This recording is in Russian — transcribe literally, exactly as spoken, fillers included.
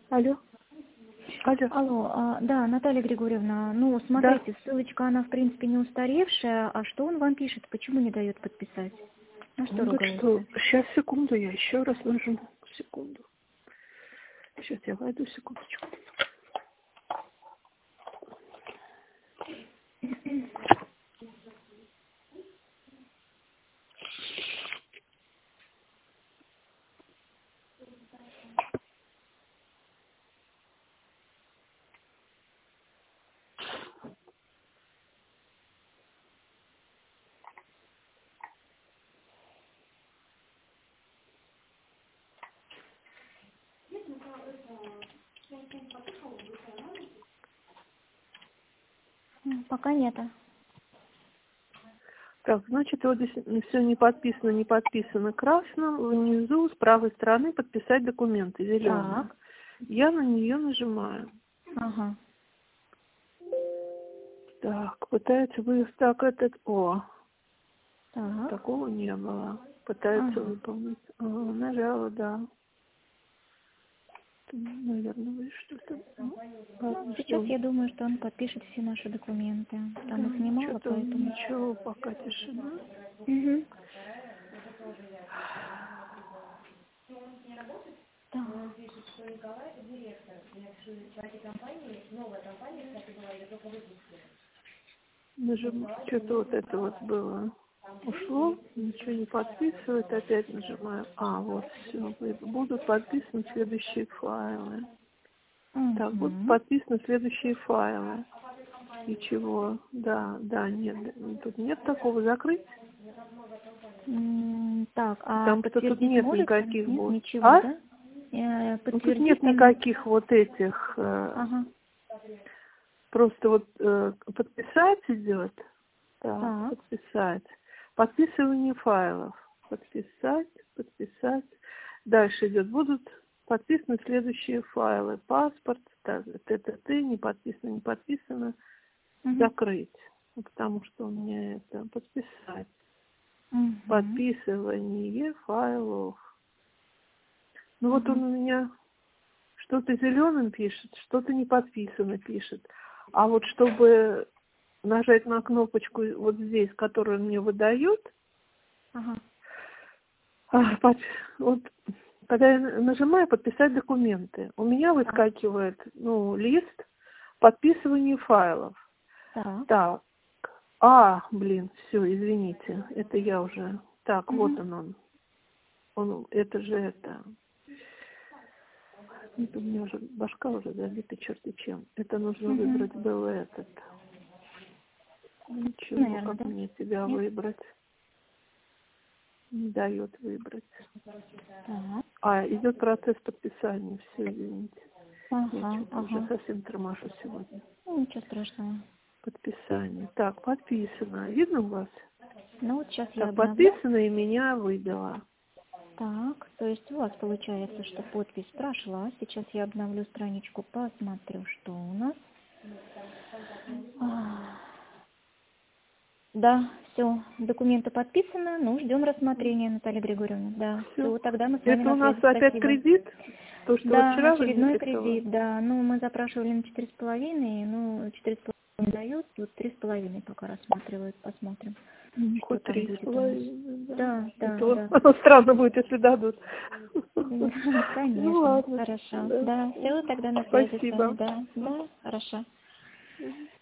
Алло. Алло. Алло, а, да, Наталья Григорьевна, ну, смотрите, да. Ссылочка, она, в принципе, не устаревшая, а что он вам пишет, почему не дает подписать? На что Он говорит, что... Сейчас, секунду, я еще раз нажму. Секунду. Сейчас я войду, секундочку. Пока нет. Так, значит, вот здесь все не подписано, не подписано красным. Внизу, с правой стороны, подписать документы, зеленые. Так. Я на нее нажимаю. Ага. Так, пытается вы... Так, этот... О, Так. такого не было. Пытается Ага. выполнить. А, нажала, да. Наверное, вы что-то... Ну, ладно, сейчас ждем. я думаю, что он подпишет все наши документы. Там Да, их немало, что-то поэтому... ничего, пока тишина. Угу. Так. Нажим... Что-то вот это вот было. Ушло, ничего не подписывает, опять нажимаю. А, вот все. Будут подписаны следующие файлы. Угу. Так, будут подписаны следующие файлы. И чего? Да, да, нет. Тут нет такого закрыть. Так, а Потому что тут нет можете? никаких Нет, бот. ничего, А? да? Э, Ну, тут нет там... никаких вот этих. Э, ага. Просто вот э, подписать идет. Так, Так. подписать. Подписывание файлов. Подписать, подписать. Дальше идет. Будут подписаны следующие файлы. Паспорт, ТТТ, не подписано, не подписано. Угу. Закрыть. Ну, потому что у меня это подписать. Угу. Подписывание файлов. Ну Угу. вот он у меня что-то зеленым пишет, что-то не подписано пишет. А вот чтобы нажать на кнопочку вот здесь, которую он мне выдает, Ага. а, под, вот когда я нажимаю подписать документы, у меня выскакивает ну, лист подписывания файлов. Так. Так. А, блин, все, извините, это я уже. Так, Угу. вот он он. Он, это же это. Это у меня уже башка уже забита черти чем. Это нужно Угу. выбрать был этот. Ничего, Наверное, как да? мне тебя Нет? выбрать? Не дает выбрать. Так. А, идет процесс подписания. Все, извините. Ага, Я что-то ага. уже совсем тормошу сегодня. Ну, ничего страшного. Подписание. Так, подписано. Видно у вас? Ну, вот сейчас я Так, обновлю. подписано и меня выбило. Так, то есть у вас получается, что подпись прошла. Сейчас я обновлю страничку, посмотрю, что у нас. А, Да, все, документы подписаны, ну, ждем рассмотрения, Наталья Григорьевна. Да, Все. все, тогда мы с вами Это у на нас связи. опять Спасибо. кредит? То, что вы Да, вчера вы мне очередной писали? кредит, да. Ну, мы запрашивали на четыре с половиной, ну, четыре с половиной дают, вот три с половиной пока рассматривают, посмотрим, Ну, что хоть там три с будет у нас. половиной, да. Да, да, Это да. странно будет, если дадут. Ну Конечно, ладно. хорошо. Да. Да, все, тогда на связи с вами, Спасибо. да, да, хорошо. Мгм.